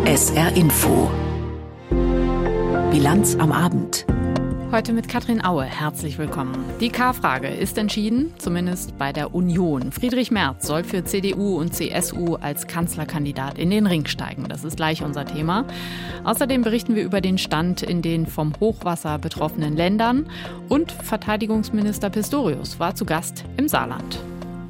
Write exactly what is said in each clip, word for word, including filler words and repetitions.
S R Info. Bilanz am Abend. Heute mit Katrin Aue. Herzlich willkommen. Die K-Frage ist entschieden, zumindest bei der Union. Friedrich Merz soll für C D U und C S U als Kanzlerkandidat in den Ring steigen. Das ist gleich unser Thema. Außerdem berichten wir über den Stand in den vom Hochwasser betroffenen Ländern. Und Verteidigungsminister Pistorius war zu Gast im Saarland.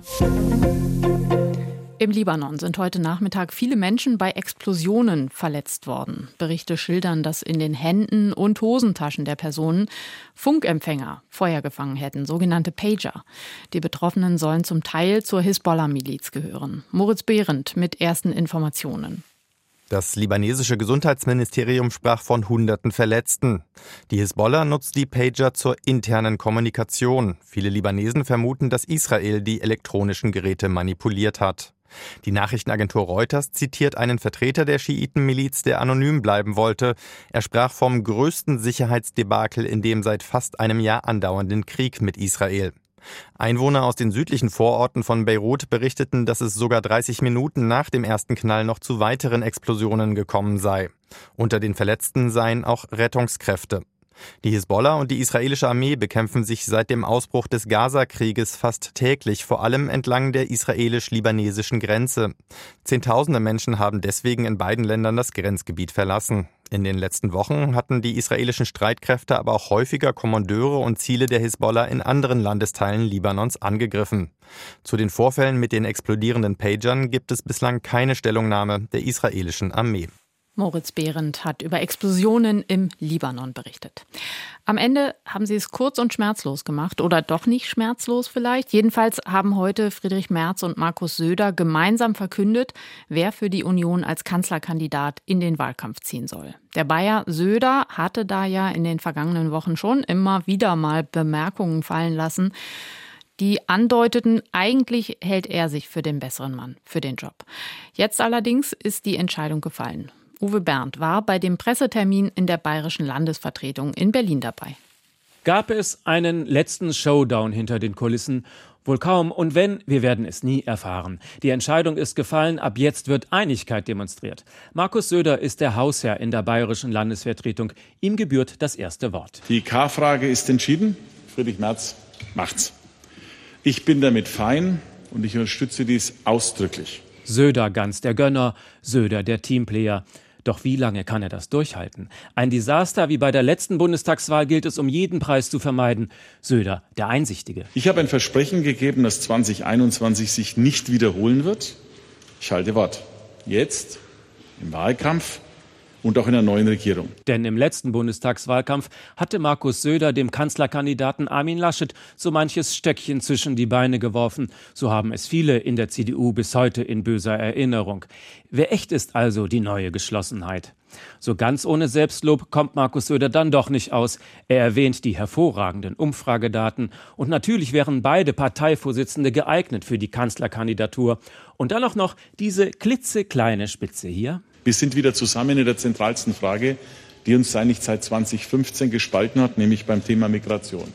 Im Libanon sind heute Nachmittag viele Menschen bei Explosionen verletzt worden. Berichte schildern, dass in den Händen und Hosentaschen der Personen Funkempfänger Feuer gefangen hätten, sogenannte Pager. Die Betroffenen sollen zum Teil zur Hisbollah-Miliz gehören. Moritz Behrendt mit ersten Informationen. Das libanesische Gesundheitsministerium sprach von hunderten Verletzten. Die Hisbollah nutzt die Pager zur internen Kommunikation. Viele Libanesen vermuten, dass Israel die elektronischen Geräte manipuliert hat. Die Nachrichtenagentur Reuters zitiert einen Vertreter der Schiitenmiliz, der anonym bleiben wollte. Er sprach vom größten Sicherheitsdebakel in dem seit fast einem Jahr andauernden Krieg mit Israel. Einwohner aus den südlichen Vororten von Beirut berichteten, dass es sogar dreißig Minuten nach dem ersten Knall noch zu weiteren Explosionen gekommen sei. Unter den Verletzten seien auch Rettungskräfte. Die Hisbollah und die israelische Armee bekämpfen sich seit dem Ausbruch des Gaza-Krieges fast täglich, vor allem entlang der israelisch-libanesischen Grenze. Zehntausende Menschen haben deswegen in beiden Ländern das Grenzgebiet verlassen. In den letzten Wochen hatten die israelischen Streitkräfte aber auch häufiger Kommandeure und Ziele der Hisbollah in anderen Landesteilen Libanons angegriffen. Zu den Vorfällen mit den explodierenden Pagern gibt es bislang keine Stellungnahme der israelischen Armee. Moritz Behrendt hat über Explosionen im Libanon berichtet. Am Ende haben sie es kurz und schmerzlos gemacht oder doch nicht schmerzlos vielleicht. Jedenfalls haben heute Friedrich Merz und Markus Söder gemeinsam verkündet, wer für die Union als Kanzlerkandidat in den Wahlkampf ziehen soll. Der Bayer Söder hatte da ja in den vergangenen Wochen schon immer wieder mal Bemerkungen fallen lassen, die andeuteten, eigentlich hält er sich für den besseren Mann, für den Job. Jetzt allerdings ist die Entscheidung gefallen. Uwe Berndt war bei dem Pressetermin in der Bayerischen Landesvertretung in Berlin dabei. Gab es einen letzten Showdown hinter den Kulissen? Wohl kaum. Und wenn, wir werden es nie erfahren. Die Entscheidung ist gefallen. Ab jetzt wird Einigkeit demonstriert. Markus Söder ist der Hausherr in der Bayerischen Landesvertretung. Ihm gebührt das erste Wort. Die K-Frage ist entschieden. Friedrich Merz macht's. Ich bin damit fein und ich unterstütze dies ausdrücklich. Söder ganz der Gönner, Söder der Teamplayer. Doch wie lange kann er das durchhalten? Ein Desaster wie bei der letzten Bundestagswahl gilt es um jeden Preis zu vermeiden. Söder, der Einsichtige. Ich habe ein Versprechen gegeben, dass zwanzig einundzwanzig sich nicht wiederholen wird. Ich halte Wort. Jetzt, im Wahlkampf und auch in der neuen Regierung. Denn im letzten Bundestagswahlkampf hatte Markus Söder dem Kanzlerkandidaten Armin Laschet so manches Stöckchen zwischen die Beine geworfen. So haben es viele in der C D U bis heute in böser Erinnerung. Wer echt ist also die neue Geschlossenheit? So ganz ohne Selbstlob kommt Markus Söder dann doch nicht aus. Er erwähnt die hervorragenden Umfragedaten. Und natürlich wären beide Parteivorsitzende geeignet für die Kanzlerkandidatur. Und dann auch noch diese klitzekleine Spitze hier. Wir sind wieder zusammen in der zentralsten Frage, die uns eigentlich seit zweitausendfünfzehn gespalten hat, nämlich beim Thema Migration.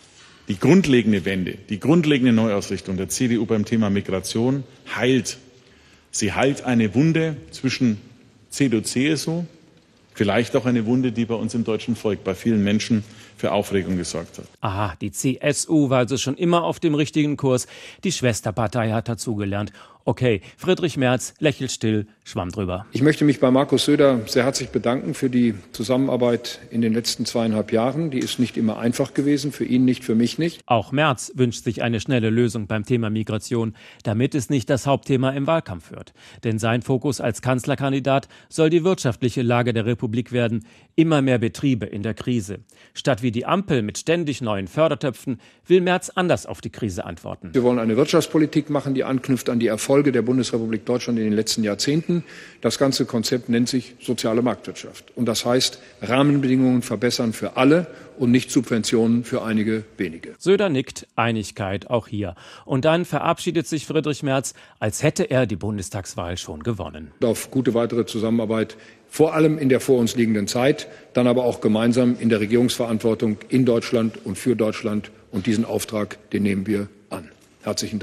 Die grundlegende Wende, die grundlegende Neuausrichtung der C D U beim Thema Migration heilt. Sie heilt eine Wunde zwischen C D U, C S U, vielleicht auch eine Wunde, die bei uns im deutschen Volk, bei vielen Menschen für Aufregung gesorgt hat. Aha, die C S U war also schon immer auf dem richtigen Kurs. Die Schwesterpartei hat dazugelernt. Okay, Friedrich Merz lächelt still, schwamm drüber. Ich möchte mich bei Markus Söder sehr herzlich bedanken für die Zusammenarbeit in den letzten zweieinhalb Jahren. Die ist nicht immer einfach gewesen, für ihn nicht, für mich nicht. Auch Merz wünscht sich eine schnelle Lösung beim Thema Migration, damit es nicht das Hauptthema im Wahlkampf wird. Denn sein Fokus als Kanzlerkandidat soll die wirtschaftliche Lage der Republik werden. Immer mehr Betriebe in der Krise. Statt wie die Ampel mit ständig neuen Fördertöpfen will Merz anders auf die Krise antworten. Wir wollen eine Wirtschaftspolitik machen, die anknüpft an die Erfolge der Bundesrepublik Deutschland in den letzten Jahrzehnten. Das ganze Konzept nennt sich soziale Marktwirtschaft. Und das heißt, Rahmenbedingungen verbessern für alle und nicht Subventionen für einige wenige. Söder nickt, Einigkeit auch hier. Und dann verabschiedet sich Friedrich Merz, als hätte er die Bundestagswahl schon gewonnen. Auf gute weitere Zusammenarbeit, vor allem in der vor uns liegenden Zeit, dann aber auch gemeinsam in der Regierungsverantwortung in Deutschland und für Deutschland. Und diesen Auftrag, den nehmen wir an. Herzlichen Dank.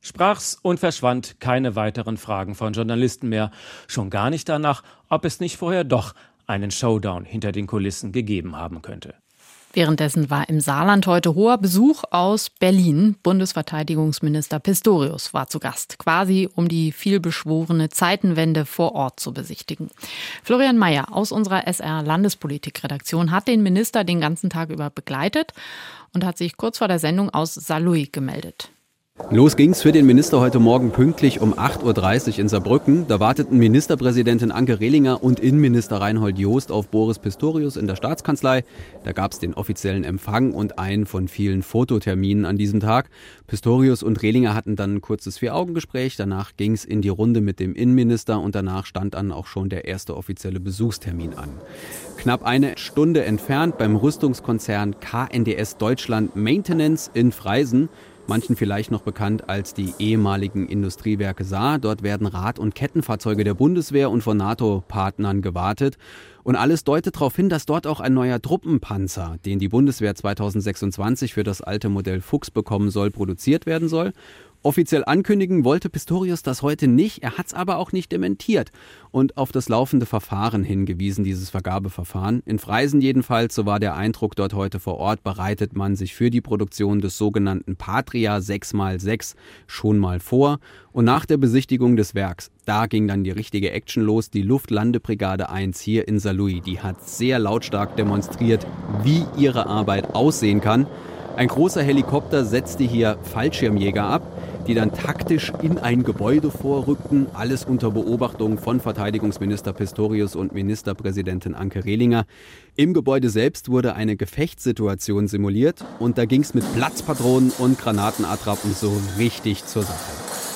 Sprach's und verschwand, keine weiteren Fragen von Journalisten mehr. Schon gar nicht danach, ob es nicht vorher doch einen Showdown hinter den Kulissen gegeben haben könnte. Währenddessen war im Saarland heute hoher Besuch aus Berlin. Bundesverteidigungsminister Pistorius war zu Gast, quasi um die vielbeschworene Zeitenwende vor Ort zu besichtigen. Florian Mayer aus unserer S R-Landespolitik-Redaktion hat den Minister den ganzen Tag über begleitet und hat sich kurz vor der Sendung aus Saarlouis gemeldet. Los ging's für den Minister heute Morgen pünktlich um acht Uhr dreißig in Saarbrücken. Da warteten Ministerpräsidentin Anke Rehlinger und Innenminister Reinhold Joost auf Boris Pistorius in der Staatskanzlei. Da gab's den offiziellen Empfang und einen von vielen Fototerminen an diesem Tag. Pistorius und Rehlinger hatten dann ein kurzes Vier-Augen-Gespräch. Danach ging's in die Runde mit dem Innenminister und danach stand dann auch schon der erste offizielle Besuchstermin an. Knapp eine Stunde entfernt beim Rüstungskonzern K N D S Deutschland Maintenance in Freisen. Manchen vielleicht noch bekannt als die ehemaligen Industriewerke Saar. Dort werden Rad- und Kettenfahrzeuge der Bundeswehr und von NATO-Partnern gewartet. Und alles deutet darauf hin, dass dort auch ein neuer Truppenpanzer, den die Bundeswehr zweitausendsechsundzwanzig für das alte Modell Fuchs bekommen soll, produziert werden soll. Offiziell ankündigen wollte Pistorius das heute nicht, er hat es aber auch nicht dementiert und auf das laufende Verfahren hingewiesen, dieses Vergabeverfahren. In Freisen jedenfalls, so war der Eindruck dort heute vor Ort, bereitet man sich für die Produktion des sogenannten Patria sechs mal sechs schon mal vor. Und nach der Besichtigung des Werks, da ging dann die richtige Action los. Die Luftlandebrigade eins hier in Saarlouis, die hat sehr lautstark demonstriert, wie ihre Arbeit aussehen kann. Ein großer Helikopter setzte hier Fallschirmjäger ab, die dann taktisch in ein Gebäude vorrückten, alles unter Beobachtung von Verteidigungsminister Pistorius und Ministerpräsidentin Anke Rehlinger. Im Gebäude selbst wurde eine Gefechtssituation simuliert und da ging es mit Platzpatronen und Granatenattrappen so richtig zur Sache.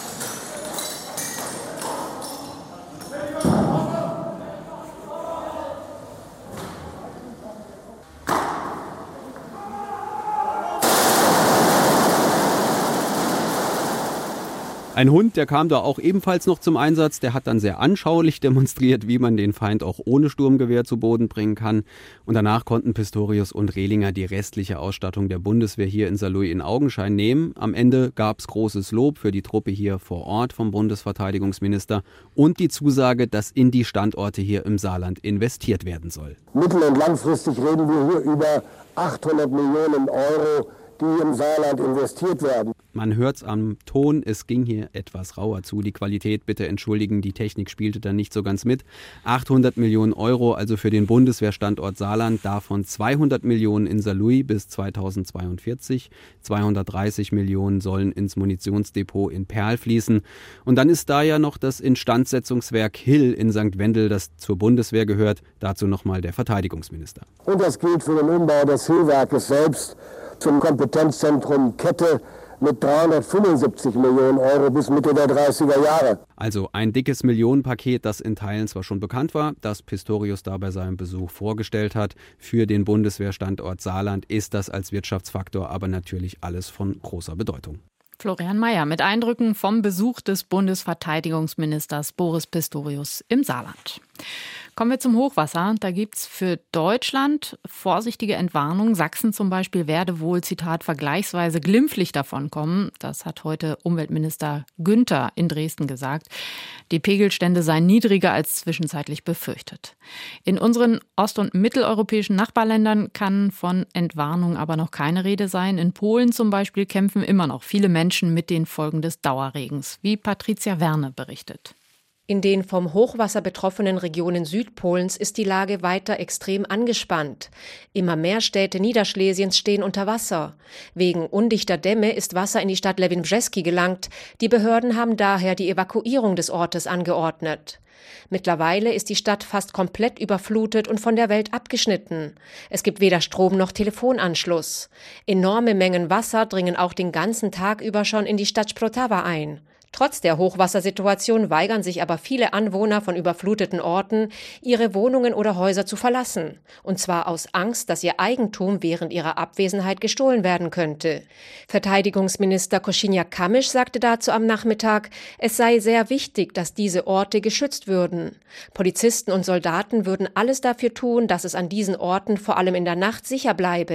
Ein Hund, der kam da auch ebenfalls noch zum Einsatz, der hat dann sehr anschaulich demonstriert, wie man den Feind auch ohne Sturmgewehr zu Boden bringen kann. Und danach konnten Pistorius und Rehlinger die restliche Ausstattung der Bundeswehr hier in Saarlouis in Augenschein nehmen. Am Ende gab es großes Lob für die Truppe hier vor Ort vom Bundesverteidigungsminister und die Zusage, dass in die Standorte hier im Saarland investiert werden soll. Mittel- und langfristig reden wir hier über achthundert Millionen Euro, die im Saarland investiert werden. Man hört's am Ton, es ging hier etwas rauer zu. Die Qualität, bitte entschuldigen, die Technik spielte da nicht so ganz mit. achthundert Millionen Euro also für den Bundeswehrstandort Saarland, davon zweihundert Millionen in Saarlouis bis zweitausendzweiundvierzig. zweihundertdreißig Millionen sollen ins Munitionsdepot in Perl fließen. Und dann ist da ja noch das Instandsetzungswerk Hill in Sankt Wendel, das zur Bundeswehr gehört. Dazu nochmal der Verteidigungsminister. Und das gilt für den Umbau des Hillwerkes selbst zum Kompetenzzentrum Kette mit dreihundertfünfundsiebzig Millionen Euro bis Mitte der dreißiger Jahre. Also ein dickes Millionenpaket, das in Teilen zwar schon bekannt war, das Pistorius da bei seinem Besuch vorgestellt hat. Für den Bundeswehrstandort Saarland ist das als Wirtschaftsfaktor aber natürlich alles von großer Bedeutung. Florian Mayer mit Eindrücken vom Besuch des Bundesverteidigungsministers Boris Pistorius im Saarland. Kommen wir zum Hochwasser. Da gibt's für Deutschland vorsichtige Entwarnung. Sachsen zum Beispiel werde wohl, Zitat, vergleichsweise glimpflich davonkommen. Das hat heute Umweltminister Günther in Dresden gesagt. Die Pegelstände seien niedriger als zwischenzeitlich befürchtet. In unseren ost- und mitteleuropäischen Nachbarländern kann von Entwarnung aber noch keine Rede sein. In Polen zum Beispiel kämpfen immer noch viele Menschen mit den Folgen des Dauerregens, wie Patricia Werne berichtet. In den vom Hochwasser betroffenen Regionen Südpolens ist die Lage weiter extrem angespannt. Immer mehr Städte Niederschlesiens stehen unter Wasser. Wegen undichter Dämme ist Wasser in die Stadt Lewin Brzeski gelangt. Die Behörden haben daher die Evakuierung des Ortes angeordnet. Mittlerweile ist die Stadt fast komplett überflutet und von der Welt abgeschnitten. Es gibt weder Strom noch Telefonanschluss. Enorme Mengen Wasser dringen auch den ganzen Tag über schon in die Stadt Sprotawa ein. Trotz der Hochwassersituation weigern sich aber viele Anwohner von überfluteten Orten, ihre Wohnungen oder Häuser zu verlassen. Und zwar aus Angst, dass ihr Eigentum während ihrer Abwesenheit gestohlen werden könnte. Verteidigungsminister Kosiniak-Kamysz sagte dazu am Nachmittag, es sei sehr wichtig, dass diese Orte geschützt würden. Polizisten und Soldaten würden alles dafür tun, dass es an diesen Orten vor allem in der Nacht sicher bleibe.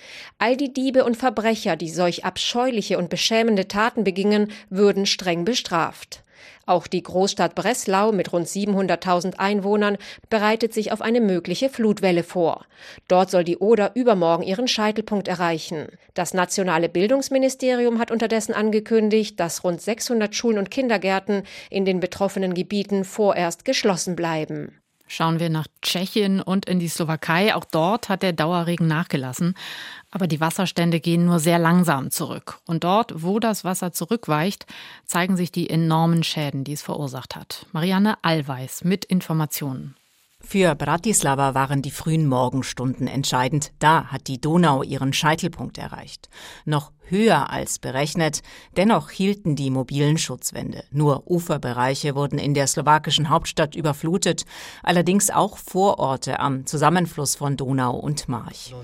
All die Diebe und Verbrecher, die solch abscheuliche und beschämende Taten begingen, würden streng bestraft. Auch die Großstadt Breslau mit rund siebenhunderttausend Einwohnern bereitet sich auf eine mögliche Flutwelle vor. Dort soll die Oder übermorgen ihren Scheitelpunkt erreichen. Das nationale Bildungsministerium hat unterdessen angekündigt, dass rund sechshundert Schulen und Kindergärten in den betroffenen Gebieten vorerst geschlossen bleiben. Schauen wir nach Tschechien und in die Slowakei. Auch dort hat der Dauerregen nachgelassen. Aber die Wasserstände gehen nur sehr langsam zurück. Und dort, wo das Wasser zurückweicht, zeigen sich die enormen Schäden, die es verursacht hat. Marianne Allweis mit Informationen. Für Bratislava waren die frühen Morgenstunden entscheidend. Da hat die Donau ihren Scheitelpunkt erreicht. Noch höher als berechnet, dennoch hielten die mobilen Schutzwände. Nur Uferbereiche wurden in der slowakischen Hauptstadt überflutet, allerdings auch Vororte am Zusammenfluss von Donau und March.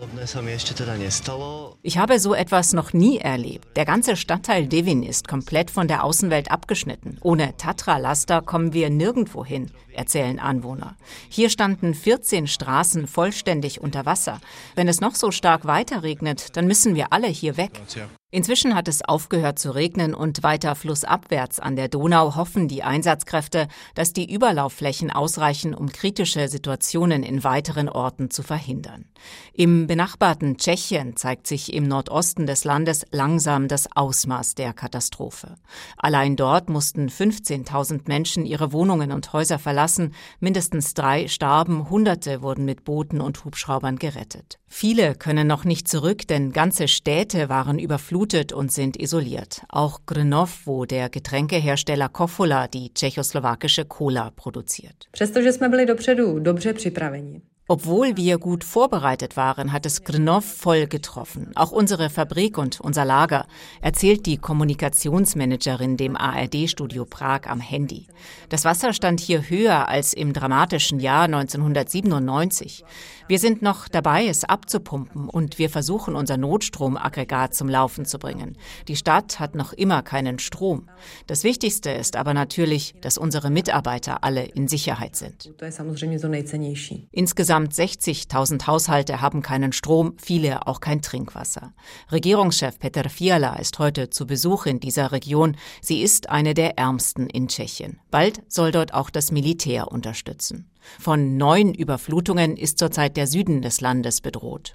Ich habe so etwas noch nie erlebt. Der ganze Stadtteil Devin ist komplett von der Außenwelt abgeschnitten. Ohne Tatra-Laster kommen wir nirgendwo hin, erzählen Anwohner. Hier standen vierzehn Straßen vollständig unter Wasser. Wenn es noch so stark weiterregnet, dann müssen wir alle hier weg. Inzwischen hat es aufgehört zu regnen und weiter flussabwärts an der Donau hoffen die Einsatzkräfte, dass die Überlaufflächen ausreichen, um kritische Situationen in weiteren Orten zu verhindern. Im benachbarten Tschechien zeigt sich im Nordosten des Landes langsam das Ausmaß der Katastrophe. Allein dort mussten fünfzehntausend Menschen ihre Wohnungen und Häuser verlassen, mindestens drei starben, Hunderte wurden mit Booten und Hubschraubern gerettet. Viele können noch nicht zurück, denn ganze Städte waren überflutet und sind isoliert. Auch Krnov, wo der Getränkehersteller Kofola die tschechoslowakische Cola produziert. Přestože jsme byli dopředu dobře připraveni. Obwohl wir gut vorbereitet waren, hat es Krnov voll getroffen. Auch unsere Fabrik und unser Lager, erzählt die Kommunikationsmanagerin dem A R D-Studio Prag am Handy. Das Wasser stand hier höher als im dramatischen Jahr neunzehnhundertsiebenundneunzig. Wir sind noch dabei, es abzupumpen und wir versuchen, unser Notstromaggregat zum Laufen zu bringen. Die Stadt hat noch immer keinen Strom. Das Wichtigste ist aber natürlich, dass unsere Mitarbeiter alle in Sicherheit sind. Insgesamt sechzigtausend Haushalte haben keinen Strom, viele auch kein Trinkwasser. Regierungschef Petr Fiala ist heute zu Besuch in dieser Region. Sie ist eine der ärmsten in Tschechien. Bald soll dort auch das Militär unterstützen. Von neun Überflutungen ist zurzeit der Süden des Landes bedroht.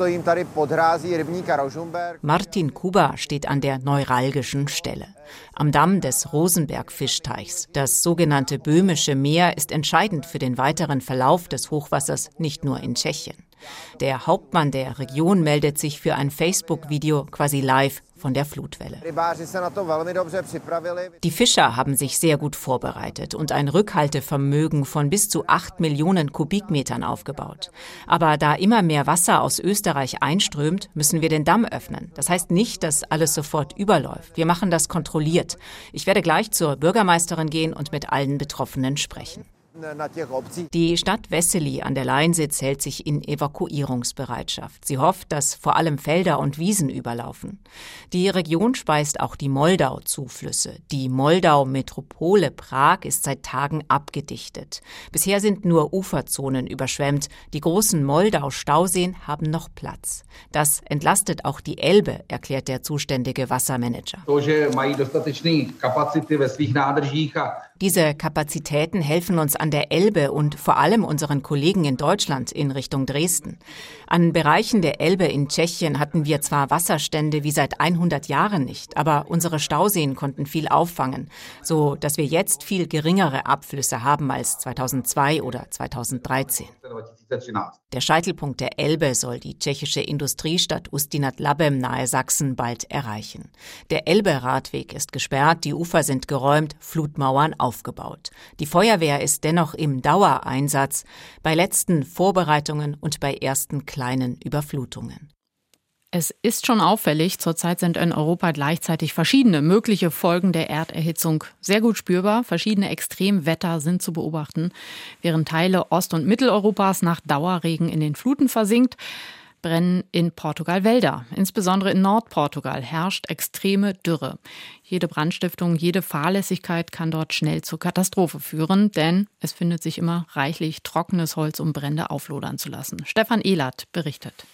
Martin Kuba steht an der neuralgischen Stelle. Am Damm des Rosenberg-Fischteichs. Das sogenannte Böhmische Meer ist entscheidend für den weiteren Verlauf des Hochwassers, nicht nur in Tschechien. Der Hauptmann der Region meldet sich für ein Facebook-Video quasi live von der Flutwelle. Die Fischer haben sich sehr gut vorbereitet und ein Rückhaltevermögen von bis zu acht Millionen Kubikmetern aufgebaut. Aber da immer mehr Wasser aus Österreich einströmt, müssen wir den Damm öffnen. Das heißt nicht, dass alles sofort überläuft. Wir machen das kontrolliert. Ich werde gleich zur Bürgermeisterin gehen und mit allen Betroffenen sprechen. Die Stadt Wessely an der Leinsitz hält sich in Evakuierungsbereitschaft. Sie hofft, dass vor allem Felder und Wiesen überlaufen. Die Region speist auch die Moldau-Zuflüsse. Die Moldau-Metropole Prag ist seit Tagen abgedichtet. Bisher sind nur Uferzonen überschwemmt. Die großen Moldau-Stauseen haben noch Platz. Das entlastet auch die Elbe, erklärt der zuständige Wassermanager. Diese Kapazitäten helfen uns an der Elbe und vor allem unseren Kollegen in Deutschland in Richtung Dresden. An Bereichen der Elbe in Tschechien hatten wir zwar Wasserstände wie seit hundert Jahren nicht, aber unsere Stauseen konnten viel auffangen, so dass wir jetzt viel geringere Abflüsse haben als zweitausendzwei oder zweitausenddreizehn. Der Scheitelpunkt der Elbe soll die tschechische Industriestadt Ústí nad Labem nahe Sachsen bald erreichen. Der Elbe-Radweg ist gesperrt, die Ufer sind geräumt, Flutmauern aufgebaut. Die Feuerwehr ist dennoch im Dauereinsatz bei letzten Vorbereitungen und bei ersten kleinen Überflutungen. Es ist schon auffällig, zurzeit sind in Europa gleichzeitig verschiedene mögliche Folgen der Erderhitzung sehr gut spürbar. Verschiedene Extremwetter sind zu beobachten. Während Teile Ost- und Mitteleuropas nach Dauerregen in den Fluten versinkt, brennen in Portugal Wälder. Insbesondere in Nordportugal herrscht extreme Dürre. Jede Brandstiftung, jede Fahrlässigkeit kann dort schnell zur Katastrophe führen, denn es findet sich immer reichlich trockenes Holz, um Brände auflodern zu lassen. Stefan Ehlert berichtet.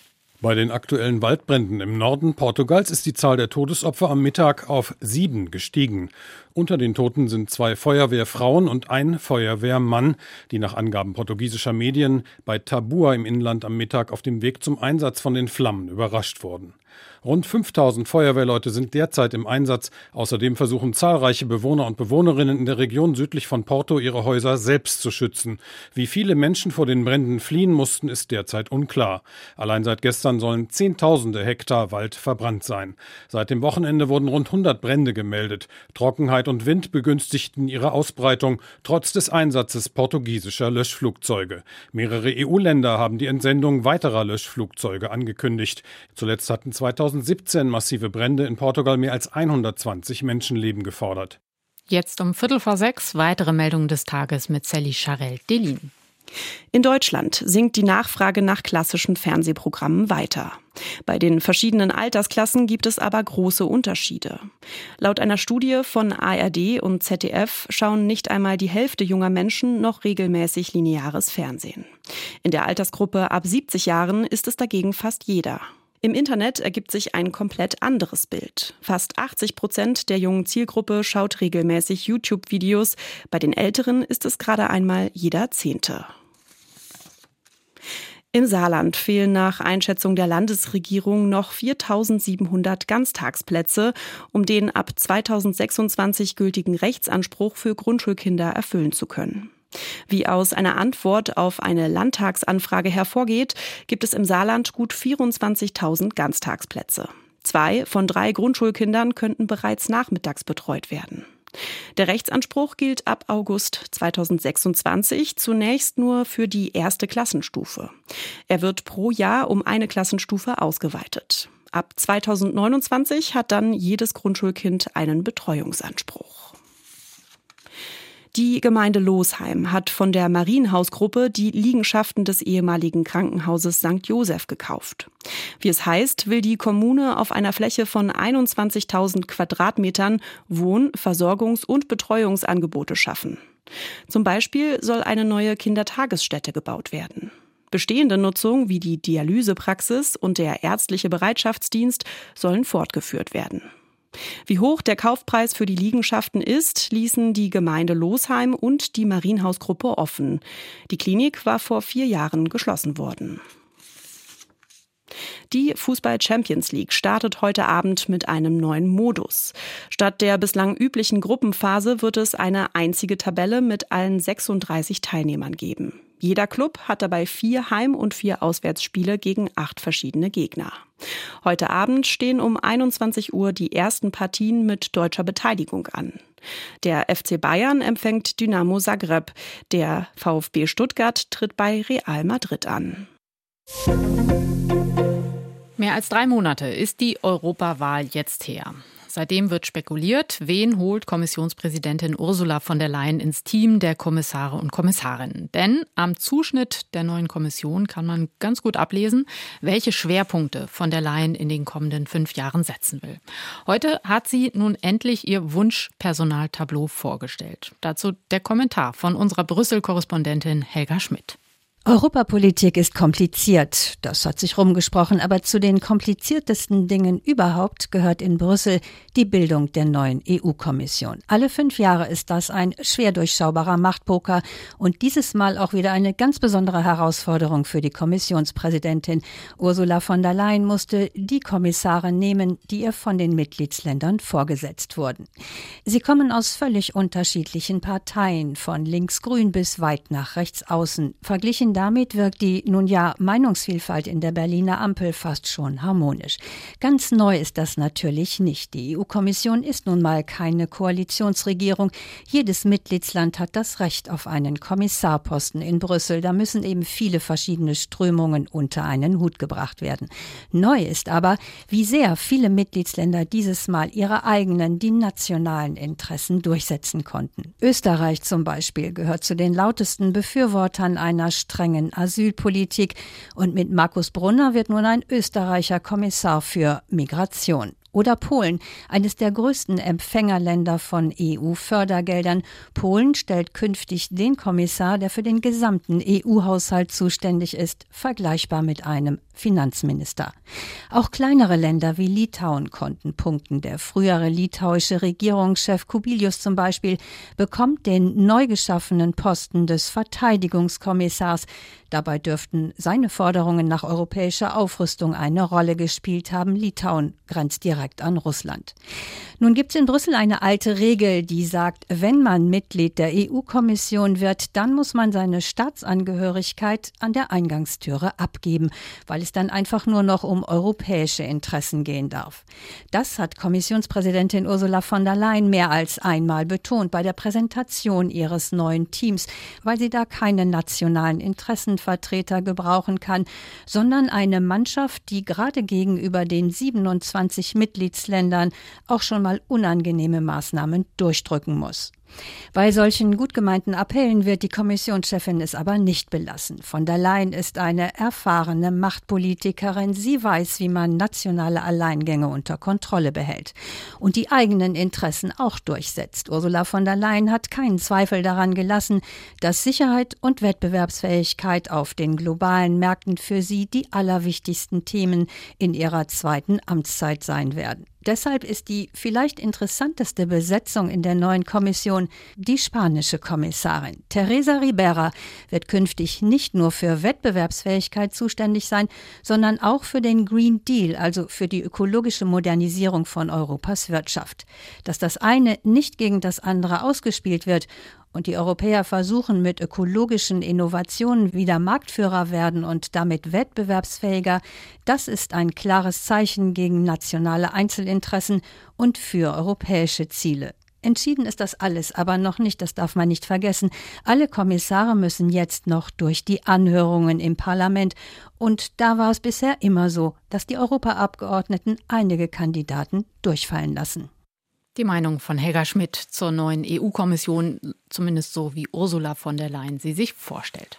Bei den aktuellen Waldbränden im Norden Portugals ist die Zahl der Todesopfer am Mittag auf sieben gestiegen. Unter den Toten sind zwei Feuerwehrfrauen und ein Feuerwehrmann, die nach Angaben portugiesischer Medien bei Tabua im Inland am Mittag auf dem Weg zum Einsatz von den Flammen überrascht wurden. Rund fünftausend Feuerwehrleute sind derzeit im Einsatz. Außerdem versuchen zahlreiche Bewohner und Bewohnerinnen in der Region südlich von Porto, ihre Häuser selbst zu schützen. Wie viele Menschen vor den Bränden fliehen mussten, ist derzeit unklar. Allein seit gestern sollen Zehntausende Hektar Wald verbrannt sein. Seit dem Wochenende wurden rund hundert Brände gemeldet. Trockenheit und Wind begünstigten ihre Ausbreitung, trotz des Einsatzes portugiesischer Löschflugzeuge. Mehrere E U-Länder haben die Entsendung weiterer Löschflugzeuge angekündigt. Zuletzt hatten zweitausendsiebzehn massive Brände in Portugal mehr als hundertzwanzig Menschenleben gefordert. Jetzt um Viertel vor sechs weitere Meldungen des Tages mit Sally Charel-Delin. In Deutschland sinkt die Nachfrage nach klassischen Fernsehprogrammen weiter. Bei den verschiedenen Altersklassen gibt es aber große Unterschiede. Laut einer Studie von A R D und Z D F schauen nicht einmal die Hälfte junger Menschen noch regelmäßig lineares Fernsehen. In der Altersgruppe ab siebzig Jahren ist es dagegen fast jeder. Im Internet ergibt sich ein komplett anderes Bild. Fast achtzig Prozent der jungen Zielgruppe schaut regelmäßig YouTube-Videos. Bei den Älteren ist es gerade einmal jeder Zehnte. Im Saarland fehlen nach Einschätzung der Landesregierung noch viertausendsiebenhundert Ganztagsplätze, um den ab zweitausendsechsundzwanzig gültigen Rechtsanspruch für Grundschulkinder erfüllen zu können. Wie aus einer Antwort auf eine Landtagsanfrage hervorgeht, gibt es im Saarland gut vierundzwanzigtausend Ganztagsplätze. Zwei von drei Grundschulkindern könnten bereits nachmittags betreut werden. Der Rechtsanspruch gilt ab August zweitausendsechsundzwanzig zunächst nur für die erste Klassenstufe. Er wird pro Jahr um eine Klassenstufe ausgeweitet. Ab zweitausendneunundzwanzig hat dann jedes Grundschulkind einen Betreuungsanspruch. Die Gemeinde Losheim hat von der Marienhaus-Gruppe die Liegenschaften des ehemaligen Krankenhauses Sankt Joseph gekauft. Wie es heißt, will die Kommune auf einer Fläche von einundzwanzigtausend Quadratmetern Wohn-, Versorgungs- und Betreuungsangebote schaffen. Zum Beispiel soll eine neue Kindertagesstätte gebaut werden. Bestehende Nutzung wie die Dialysepraxis und der ärztliche Bereitschaftsdienst sollen fortgeführt werden. Wie hoch der Kaufpreis für die Liegenschaften ist, ließen die Gemeinde Losheim und die Marienhaus-Gruppe offen. Die Klinik war vor vier Jahren geschlossen worden. Die Fußball-Champions League startet heute Abend mit einem neuen Modus. Statt der bislang üblichen Gruppenphase wird es eine einzige Tabelle mit allen sechsunddreißig Teilnehmern geben. Jeder Club hat dabei vier Heim- und vier Auswärtsspiele gegen acht verschiedene Gegner. Heute Abend stehen um einundzwanzig Uhr die ersten Partien mit deutscher Beteiligung an. Der F C Bayern empfängt Dynamo Zagreb. Der VfB Stuttgart tritt bei Real Madrid an. Mehr als drei Monate ist die Europawahl jetzt her. Seitdem wird spekuliert, wen holt Kommissionspräsidentin Ursula von der Leyen ins Team der Kommissare und Kommissarinnen. Denn am Zuschnitt der neuen Kommission kann man ganz gut ablesen, welche Schwerpunkte von der Leyen in den kommenden fünf Jahren setzen will. Heute hat sie nun endlich ihr Wunschpersonaltableau vorgestellt. Dazu der Kommentar von unserer Brüssel-Korrespondentin Helga Schmidt. Europapolitik ist kompliziert, das hat sich rumgesprochen, aber zu den kompliziertesten Dingen überhaupt gehört in Brüssel die Bildung der neuen E U-Kommission. Alle fünf Jahre ist das ein schwer durchschaubarer Machtpoker und dieses Mal auch wieder eine ganz besondere Herausforderung für die Kommissionspräsidentin. Ursula von der Leyen musste die Kommissare nehmen, die ihr von den Mitgliedsländern vorgesetzt wurden. Sie kommen aus völlig unterschiedlichen Parteien, von links-grün bis weit nach rechts außen. Verglichen damit wirkt die nun ja Meinungsvielfalt in der Berliner Ampel fast schon harmonisch. Ganz neu ist das natürlich nicht. Die E U-Kommission ist nun mal keine Koalitionsregierung. Jedes Mitgliedsland hat das Recht auf einen Kommissarposten in Brüssel. Da müssen eben viele verschiedene Strömungen unter einen Hut gebracht werden. Neu ist aber, wie sehr viele Mitgliedsländer dieses Mal ihre eigenen, die nationalen Interessen durchsetzen konnten. Österreich zum Beispiel gehört zu den lautesten Befürwortern einer strengen Asylpolitik und mit Markus Brunner wird nun ein Österreicher Kommissar für Migration. Oder Polen, eines der größten Empfängerländer von E U-Fördergeldern. Polen stellt künftig den Kommissar, der für den gesamten E U-Haushalt zuständig ist, vergleichbar mit einem Finanzminister. Auch kleinere Länder wie Litauen konnten punkten. Der frühere litauische Regierungschef Kubilius zum Beispiel bekommt den neu geschaffenen Posten des Verteidigungskommissars. Dabei dürften seine Forderungen nach europäischer Aufrüstung eine Rolle gespielt haben. Litauen grenzt direkt an Russland. Nun gibt es in Brüssel eine alte Regel, die sagt, wenn man Mitglied der E U-Kommission wird, dann muss man seine Staatsangehörigkeit an der Eingangstüre abgeben, weil es dann einfach nur noch um europäische Interessen gehen darf. Das hat Kommissionspräsidentin Ursula von der Leyen mehr als einmal betont bei der Präsentation ihres neuen Teams, weil sie da keine nationalen Interessenvertreter gebrauchen kann, sondern eine Mannschaft, die gerade gegenüber den siebenundzwanzig Mitgliedsländern auch schon mal unangenehme Maßnahmen durchdrücken muss. Bei solchen gut gemeinten Appellen wird die Kommissionschefin es aber nicht belassen. Von der Leyen ist eine erfahrene Machtpolitikerin. Sie weiß, wie man nationale Alleingänge unter Kontrolle behält und die eigenen Interessen auch durchsetzt. Ursula von der Leyen hat keinen Zweifel daran gelassen, dass Sicherheit und Wettbewerbsfähigkeit auf den globalen Märkten für sie die allerwichtigsten Themen in ihrer zweiten Amtszeit sein werden. Deshalb ist die vielleicht interessanteste Besetzung in der neuen Kommission die spanische Kommissarin. Teresa Ribera wird künftig nicht nur für Wettbewerbsfähigkeit zuständig sein, sondern auch für den Green Deal, also für die ökologische Modernisierung von Europas Wirtschaft. Dass das eine nicht gegen das andere ausgespielt wird und die Europäer versuchen, mit ökologischen Innovationen wieder Marktführer werden und damit wettbewerbsfähiger, das ist ein klares Zeichen gegen nationale Einzelinteressen und für europäische Ziele. Entschieden ist das alles aber noch nicht, das darf man nicht vergessen. Alle Kommissare müssen jetzt noch durch die Anhörungen im Parlament. Und da war es bisher immer so, dass die Europaabgeordneten einige Kandidaten durchfallen lassen. Die Meinung von Helga Schmidt zur neuen E U-Kommission, zumindest so wie Ursula von der Leyen sie sich vorstellt.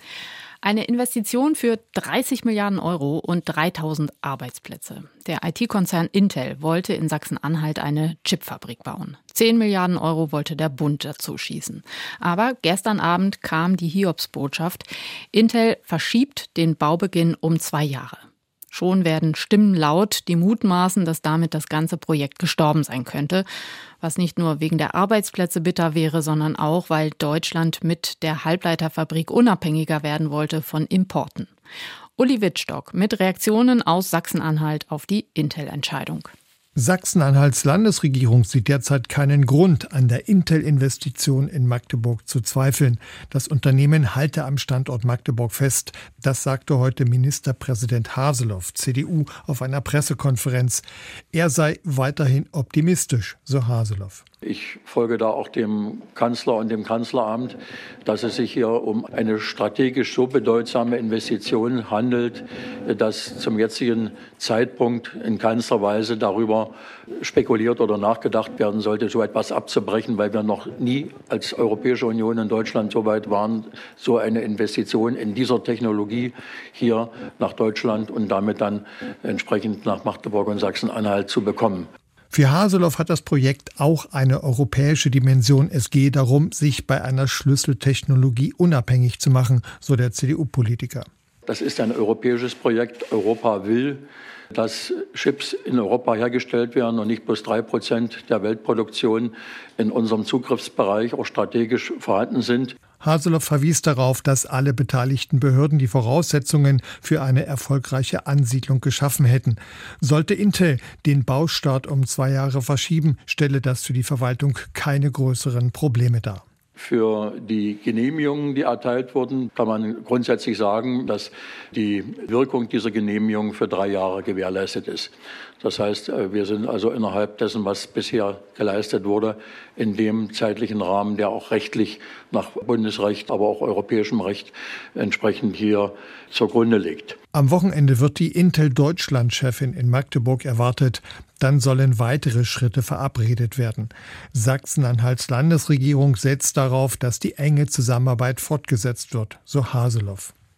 Eine Investition für dreißig Milliarden Euro und dreitausend Arbeitsplätze. Der I T-Konzern Intel wollte in Sachsen-Anhalt eine Chipfabrik bauen. zehn Milliarden Euro wollte der Bund dazu schießen. Aber gestern Abend kam die Hiobsbotschaft. Intel verschiebt den Baubeginn um zwei Jahre. Schon werden Stimmen laut, die mutmaßen, dass damit das ganze Projekt gestorben sein könnte. Was nicht nur wegen der Arbeitsplätze bitter wäre, sondern auch, weil Deutschland mit der Halbleiterfabrik unabhängiger werden wollte von Importen. Uli Wittstock mit Reaktionen aus Sachsen-Anhalt auf die Intel-Entscheidung. Sachsen-Anhalts Landesregierung sieht derzeit keinen Grund, an der Intel-Investition in Magdeburg zu zweifeln. Das Unternehmen halte am Standort Magdeburg fest. Das sagte heute Ministerpräsident Haseloff, C D U, auf einer Pressekonferenz. Er sei weiterhin optimistisch, so Haseloff. Ich folge da auch dem Kanzler und dem Kanzleramt, dass es sich hier um eine strategisch so bedeutsame Investition handelt, dass zum jetzigen Zeitpunkt in keinster Weise darüber spekuliert oder nachgedacht werden sollte, so etwas abzubrechen, weil wir noch nie als Europäische Union in Deutschland so weit waren, so eine Investition in dieser Technologie hier nach Deutschland und damit dann entsprechend nach Magdeburg und Sachsen-Anhalt zu bekommen. Für Haseloff hat das Projekt auch eine europäische Dimension. Es gehe darum, sich bei einer Schlüsseltechnologie unabhängig zu machen, so der C D U-Politiker. Das ist ein europäisches Projekt. Europa will, dass Chips in Europa hergestellt werden und nicht bloß drei Prozent der Weltproduktion in unserem Zugriffsbereich auch strategisch vorhanden sind. Haseloff verwies darauf, dass alle beteiligten Behörden die Voraussetzungen für eine erfolgreiche Ansiedlung geschaffen hätten. Sollte Intel den Baustart um zwei Jahre verschieben, stelle das für die Verwaltung keine größeren Probleme dar. Für die Genehmigungen, die erteilt wurden, kann man grundsätzlich sagen, dass die Wirkung dieser Genehmigung für drei Jahre gewährleistet ist. Das heißt, wir sind also innerhalb dessen, was bisher geleistet wurde, in dem zeitlichen Rahmen, der auch rechtlich nach Bundesrecht, aber auch europäischem Recht entsprechend hier zugrunde liegt. Am Wochenende wird die Intel-Deutschland-Chefin in Magdeburg erwartet. Dann sollen weitere Schritte verabredet werden. Sachsen-Anhalts Landesregierung setzt darauf, dass die enge Zusammenarbeit fortgesetzt wird, so Haseloff.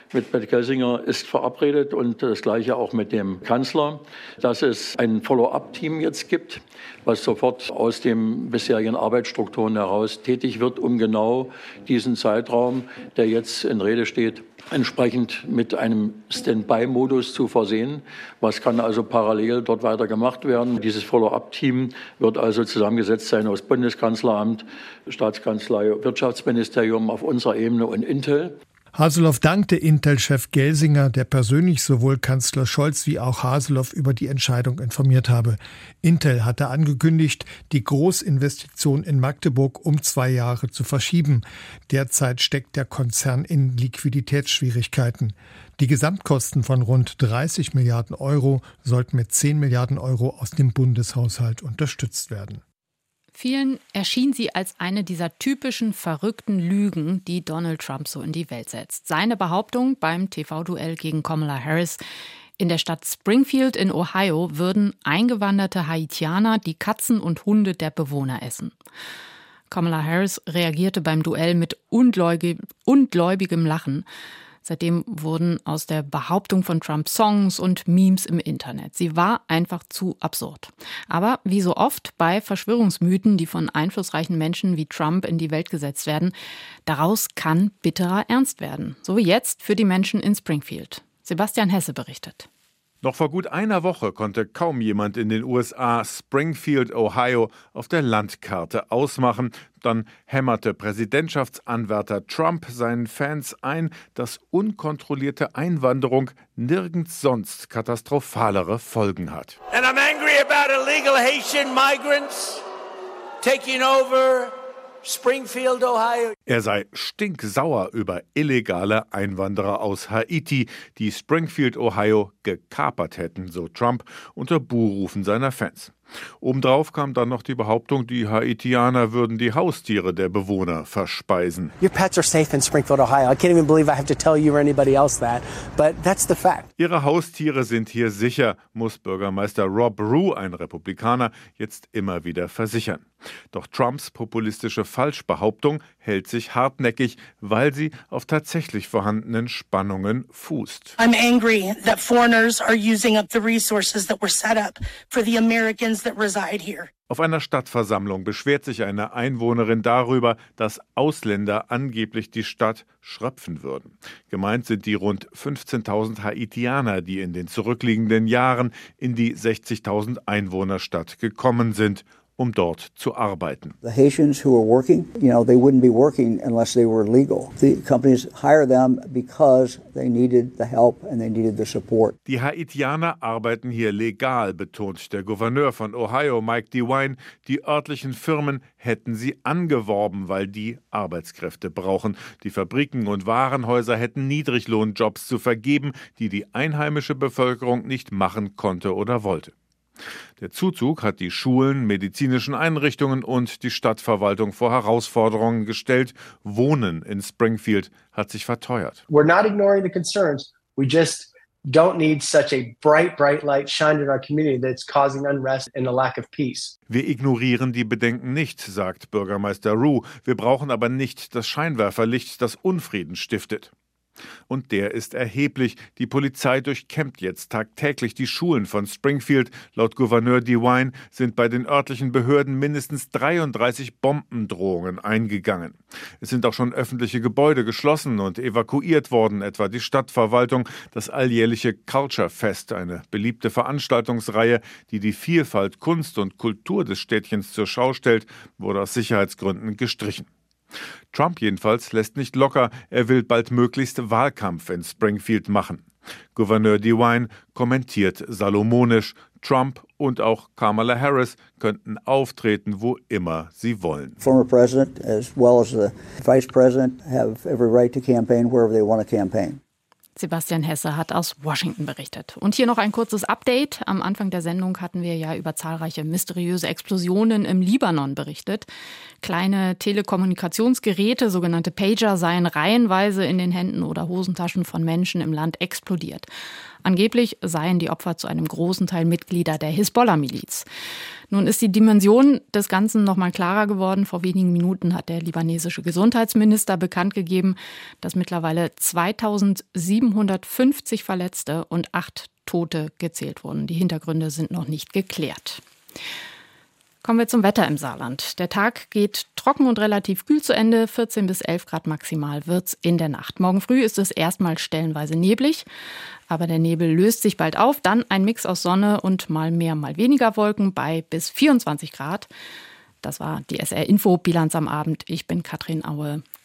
mit Bert Gelsinger ist verabredet und das Gleiche auch mit dem Kanzler, dass es ein Follow-up-Team jetzt gibt, was sofort aus den bisherigen Arbeitsstrukturen heraus tätig wird, um genau diesen Zeitraum, der jetzt in Rede steht, entsprechend mit einem Standby-Modus zu versehen. Was kann also parallel dort weiter gemacht werden? Dieses Follow-up-Team wird also zusammengesetzt sein aus Bundeskanzleramt, Staatskanzlei, Wirtschaftsministerium auf unserer Ebene und Intel. Haseloff dankte Intel-Chef Gelsinger, der persönlich sowohl Kanzler Scholz wie auch Haseloff über die Entscheidung informiert habe. Intel hatte angekündigt, die Großinvestition in Magdeburg um zwei Jahre zu verschieben. Derzeit steckt der Konzern in Liquiditätsschwierigkeiten. Die Gesamtkosten von rund dreißig Milliarden Euro sollten mit zehn Milliarden Euro aus dem Bundeshaushalt unterstützt werden. Vielen erschien sie als eine dieser typischen verrückten Lügen, die Donald Trump so in die Welt setzt. Seine Behauptung beim T V-Duell gegen Kamala Harris: In der Stadt Springfield in Ohio würden eingewanderte Haitianer die Katzen und Hunde der Bewohner essen. Kamala Harris reagierte beim Duell mit ungläubig, ungläubigem Lachen. Seitdem wurden aus der Behauptung von Trump Songs und Memes im Internet. Sie war einfach zu absurd. Aber wie so oft bei Verschwörungsmythen, die von einflussreichen Menschen wie Trump in die Welt gesetzt werden, daraus kann bitterer Ernst werden. So wie jetzt für die Menschen in Springfield. Sebastian Hesse berichtet. Noch vor gut einer Woche konnte kaum jemand in den U S A Springfield, Ohio, auf der Landkarte ausmachen. Dann hämmerte Präsidentschaftsanwärter Trump seinen Fans ein, dass unkontrollierte Einwanderung nirgends sonst katastrophalere Folgen hat. And I'm angry about illegal Haitian migrants taking over Springfield, Ohio. Er sei stinksauer über illegale Einwanderer aus Haiti, die Springfield, Ohio gekapert hätten, so Trump unter Buhrufen seiner Fans. Obendrauf kam dann noch die Behauptung, die Haitianer würden die Haustiere der Bewohner verspeisen. Your pets are safe in Springfield, Ohio. I can't even believe I have to tell you or anybody else that, but that's the fact. Ihre Haustiere sind hier sicher, muss Bürgermeister Rob Rue, ein Republikaner, jetzt immer wieder versichern. Doch Trumps populistische Falschbehauptung hält sich hartnäckig, weil sie auf tatsächlich vorhandenen Spannungen fußt. I'm angry that foreigners are using up the resources that were set up for the Americans that reside here. Auf einer Stadtversammlung beschwert sich eine Einwohnerin darüber, dass Ausländer angeblich die Stadt schröpfen würden. Gemeint sind die rund fünfzehntausend Haitianer, die in den zurückliegenden Jahren in die sechzigtausend Einwohnerstadt gekommen sind, um dort zu arbeiten. The Haitians who are working, you know, they wouldn't be working unless they were legal. The companies hire them because they needed the help and they needed the support. Die Haitianer arbeiten hier legal, betont der Gouverneur von Ohio, Mike DeWine. Die örtlichen Firmen hätten sie angeworben, weil die Arbeitskräfte brauchen. Die Fabriken und Warenhäuser hätten Niedriglohnjobs zu vergeben, die die einheimische Bevölkerung nicht machen konnte oder wollte. Der Zuzug hat die Schulen, medizinischen Einrichtungen und die Stadtverwaltung vor Herausforderungen gestellt. Wohnen in Springfield hat sich verteuert. We're not ignoring the concerns. We just don't need such a bright, bright light shined in our community that's causing unrest and a lack of peace. Wir ignorieren die Bedenken nicht, sagt Bürgermeister Rue. Wir brauchen aber nicht das Scheinwerferlicht, das Unfrieden stiftet. Und der ist erheblich. Die Polizei durchkämmt jetzt tagtäglich die Schulen von Springfield. Laut Gouverneur DeWine sind bei den örtlichen Behörden mindestens dreiunddreißig Bombendrohungen eingegangen. Es sind auch schon öffentliche Gebäude geschlossen und evakuiert worden, etwa die Stadtverwaltung, das alljährliche Culture Fest, eine beliebte Veranstaltungsreihe, die die Vielfalt, Kunst und Kultur des Städtchens zur Schau stellt, wurde aus Sicherheitsgründen gestrichen. Trump jedenfalls lässt nicht locker, er will baldmöglichst Wahlkampf in Springfield machen. Gouverneur DeWine kommentiert salomonisch, Trump und auch Kamala Harris könnten auftreten, wo immer sie wollen. Former president as well as the vice president have every right to campaign wherever they want to campaign. Sebastian Hesse hat aus Washington berichtet. Und hier noch ein kurzes Update. Am Anfang der Sendung hatten wir ja über zahlreiche mysteriöse Explosionen im Libanon berichtet. Kleine Telekommunikationsgeräte, sogenannte Pager, seien reihenweise in den Händen oder Hosentaschen von Menschen im Land explodiert. Angeblich seien die Opfer zu einem großen Teil Mitglieder der Hisbollah-Miliz. Nun ist die Dimension des Ganzen noch mal klarer geworden. Vor wenigen Minuten hat der libanesische Gesundheitsminister bekannt gegeben, dass mittlerweile zweitausendsiebenhundertfünfzig Verletzte und acht Tote gezählt wurden. Die Hintergründe sind noch nicht geklärt. Kommen wir zum Wetter im Saarland. Der Tag geht trocken und relativ kühl zu Ende. vierzehn bis elf Grad maximal wird's in der Nacht. Morgen früh ist es erstmal stellenweise neblig. Aber der Nebel löst sich bald auf. Dann ein Mix aus Sonne und mal mehr, mal weniger Wolken bei bis vierundzwanzig Grad. Das war die S R-Info-Bilanz am Abend. Ich bin Katrin Aue.